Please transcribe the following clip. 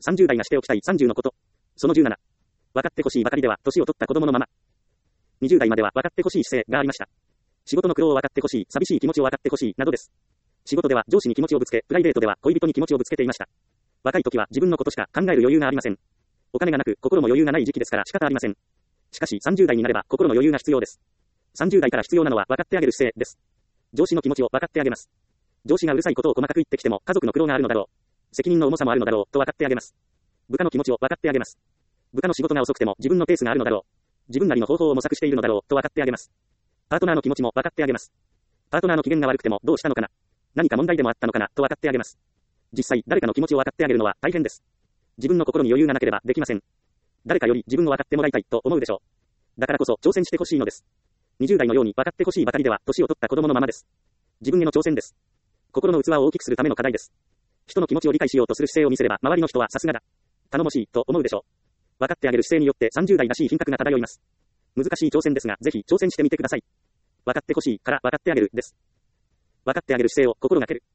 30代がしておきたい30のこと。その17。分かってほしいばかりでは、年を取った子供のまま。20代までは分かってほしい姿勢がありました。仕事の苦労を分かってほしい、寂しい気持ちを分かってほしい、などです。仕事では上司に気持ちをぶつけ、プライベートでは恋人に気持ちをぶつけていました。若い時は自分のことしか考える余裕がありません。お金がなく、心も余裕がない時期ですから仕方ありません。しかし30代になれば心の余裕が必要です。30代から必要なのは分かってあげる姿勢です。上司の気持ちを分かってあげます。上司がうるさいことを細かく言ってきても家族の苦労があるのだろう。責任の重さもあるのだろうと分かってあげます。部下の気持ちを分かってあげます。部下の仕事が遅くても自分のペースがあるのだろう。自分なりの方法を模索しているのだろうと分かってあげます。パートナーの気持ちも分かってあげます。パートナーの機嫌が悪くてもどうしたのかな。何か問題でもあったのかなと分かってあげます。実際誰かの気持ちを分かってあげるのは大変です。自分の心に余裕がなければできません。誰かより自分を分かってもらいたいと思うでしょう。だからこそ挑戦してほしいのです。20代のように分かってほしいばかりでは年を取った子供のままです。自分への挑戦です。心の器を大きくするための課題です。人の気持ちを理解しようとする姿勢を見せれば周りの人はさすがだ。頼もしいと思うでしょう。分かってあげる姿勢によって30代らしい品格が漂います。難しい挑戦ですがぜひ挑戦してみてください。分かってほしいから分かってあげるです。分かってあげる姿勢を心がける。